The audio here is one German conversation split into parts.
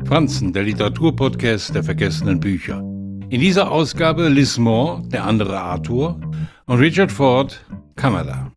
Franzen, der Literaturpodcast der vergessenen Bücher. In dieser Ausgabe Lismore, der andere Arthur, und Richard Ford, Kanada.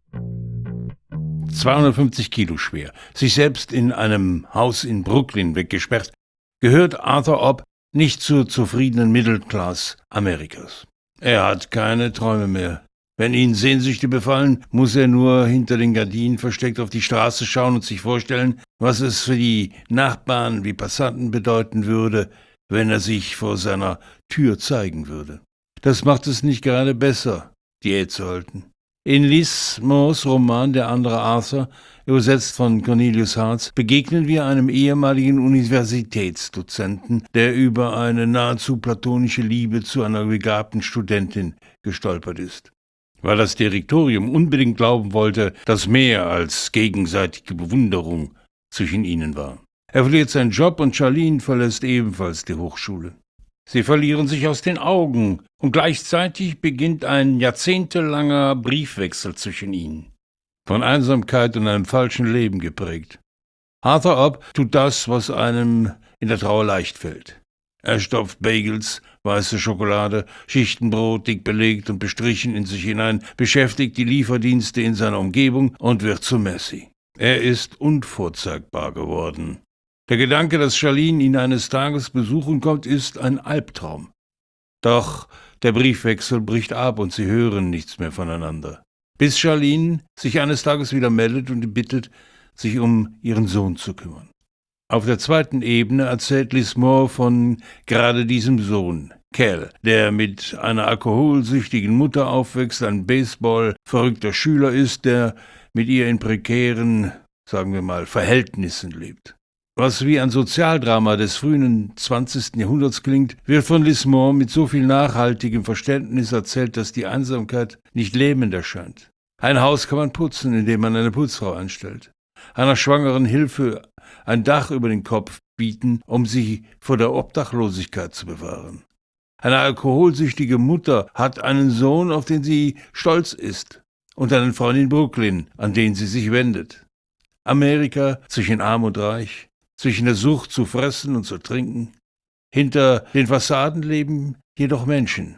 250 Kilo schwer, sich selbst in einem Haus in Brooklyn weggesperrt, gehört Arthur Opp nicht zur zufriedenen Mittelklasse Amerikas. Er hat keine Träume mehr. Wenn ihn Sehnsüchte befallen, muss er nur hinter den Gardinen versteckt auf die Straße schauen und sich vorstellen, was es für die Nachbarn wie Passanten bedeuten würde, wenn er sich vor seiner Tür zeigen würde. Das macht es nicht gerade besser, Diät zu halten. In Lismores Roman Der andere Arthur, übersetzt von Cornelius Hartz, begegnen wir einem ehemaligen Universitätsdozenten, der über eine nahezu platonische Liebe zu einer begabten Studentin gestolpert ist. Weil das Direktorium unbedingt glauben wollte, dass mehr als gegenseitige Bewunderung zwischen ihnen war. Er verliert seinen Job und Charlene verlässt ebenfalls die Hochschule. Sie verlieren sich aus den Augen und gleichzeitig beginnt ein jahrzehntelanger Briefwechsel zwischen ihnen. Von Einsamkeit und einem falschen Leben geprägt. Arthur Opp tut das, was einem in der Trauer leicht fällt. Er stopft Bagels, weiße Schokolade, Schichtenbrot, dick belegt und bestrichen in sich hinein, beschäftigt die Lieferdienste in seiner Umgebung und wird zu Messi. Er ist unvorzeigbar geworden. Der Gedanke, dass Charlene ihn eines Tages besuchen kommt, ist ein Albtraum. Doch der Briefwechsel bricht ab und sie hören nichts mehr voneinander. Bis Charlene sich eines Tages wieder meldet und ihn bittet, sich um ihren Sohn zu kümmern. Auf der zweiten Ebene erzählt Lismore von gerade diesem Sohn, Cal, der mit einer alkoholsüchtigen Mutter aufwächst, ein Baseball-verrückter Schüler ist, der mit ihr in prekären, sagen wir mal, Verhältnissen lebt. Was wie ein Sozialdrama des frühen 20. Jahrhunderts klingt, wird von Lismore mit so viel nachhaltigem Verständnis erzählt, dass die Einsamkeit nicht lähmend erscheint. Ein Haus kann man putzen, indem man eine Putzfrau einstellt. Einer Schwangeren Hilfe, ein Dach über den Kopf bieten, um sie vor der Obdachlosigkeit zu bewahren. Eine alkoholsüchtige Mutter hat einen Sohn, auf den sie stolz ist, und einen Freund in Brooklyn, an den sie sich wendet. Amerika zwischen Arm und Reich, zwischen der Sucht zu fressen und zu trinken. Hinter den Fassaden leben jedoch Menschen,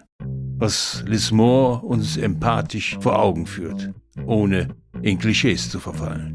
was Lismore uns empathisch vor Augen führt, ohne in Klischees zu verfallen.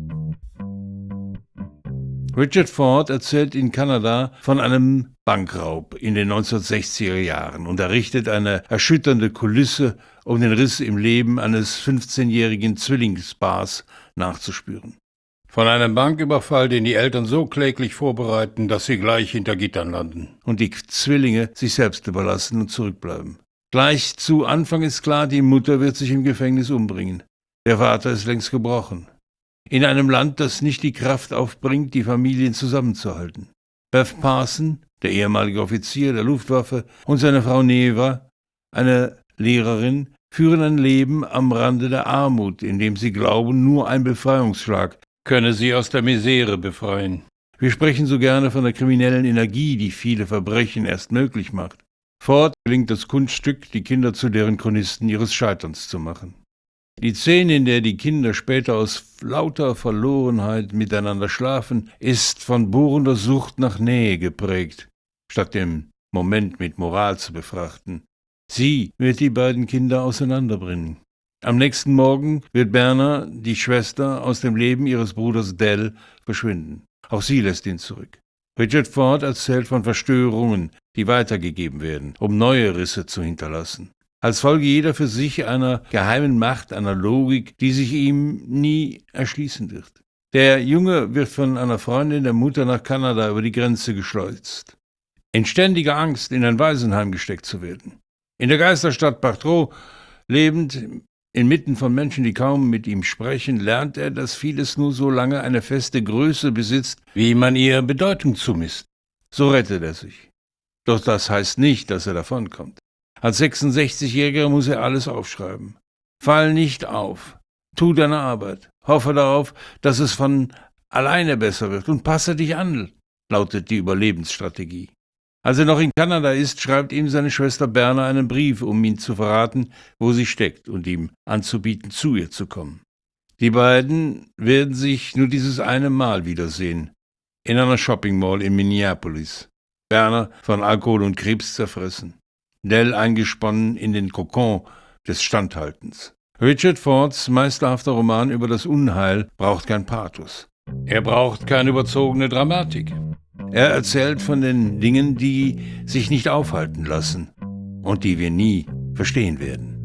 Richard Ford erzählt in Kanada von einem Bankraub in den 1960er Jahren und errichtet eine erschütternde Kulisse, um den Riss im Leben eines 15-jährigen Zwillingspaars nachzuspüren. Von einem Banküberfall, den die Eltern so kläglich vorbereiten, dass sie gleich hinter Gittern landen und die Zwillinge sich selbst überlassen und zurückbleiben. Gleich zu Anfang ist klar, die Mutter wird sich im Gefängnis umbringen. Der Vater ist längst gebrochen. In einem Land, das nicht die Kraft aufbringt, die Familien zusammenzuhalten. Beth Parson, der ehemalige Offizier der Luftwaffe, und seine Frau Neva, eine Lehrerin, führen ein Leben am Rande der Armut, in dem sie glauben, nur ein Befreiungsschlag könne sie aus der Misere befreien. Wir sprechen so gerne von der kriminellen Energie, die viele Verbrechen erst möglich macht. Ford gelingt das Kunststück, die Kinder zu deren Chronisten ihres Scheiterns zu machen. Die Szene, in der die Kinder später aus lauter Verlorenheit miteinander schlafen, ist von bohrender Sucht nach Nähe geprägt, statt den Moment mit Moral zu befrachten. Sie wird die beiden Kinder auseinanderbringen. Am nächsten Morgen wird Berna, die Schwester, aus dem Leben ihres Bruders Dell verschwinden. Auch sie lässt ihn zurück. Richard Ford erzählt von Verstörungen, die weitergegeben werden, um neue Risse zu hinterlassen. Als Folge jeder für sich einer geheimen Macht, einer Logik, die sich ihm nie erschließen wird. Der Junge wird von einer Freundin der Mutter nach Kanada über die Grenze geschleust. In ständiger Angst, in ein Waisenheim gesteckt zu werden. In der Geisterstadt Patro, lebend inmitten von Menschen, die kaum mit ihm sprechen, lernt er, dass vieles nur so lange eine feste Größe besitzt, wie man ihr Bedeutung zumisst. So rettet er sich. Doch das heißt nicht, dass er davonkommt. Als 66-Jähriger muss er alles aufschreiben. Fall nicht auf. Tu deine Arbeit. Hoffe darauf, dass es von alleine besser wird und passe dich an, lautet die Überlebensstrategie. Als er noch in Kanada ist, schreibt ihm seine Schwester Berna einen Brief, um ihm zu verraten, wo sie steckt und ihm anzubieten, zu ihr zu kommen. Die beiden werden sich nur dieses eine Mal wiedersehen, in einer Shopping Mall in Minneapolis. Berner von Alkohol und Krebs zerfressen. Dell eingesponnen in den Kokon des Standhaltens. Richard Fords meisterhafter Roman über das Unheil braucht kein Pathos. Er braucht keine überzogene Dramatik. Er erzählt von den Dingen, die sich nicht aufhalten lassen und die wir nie verstehen werden.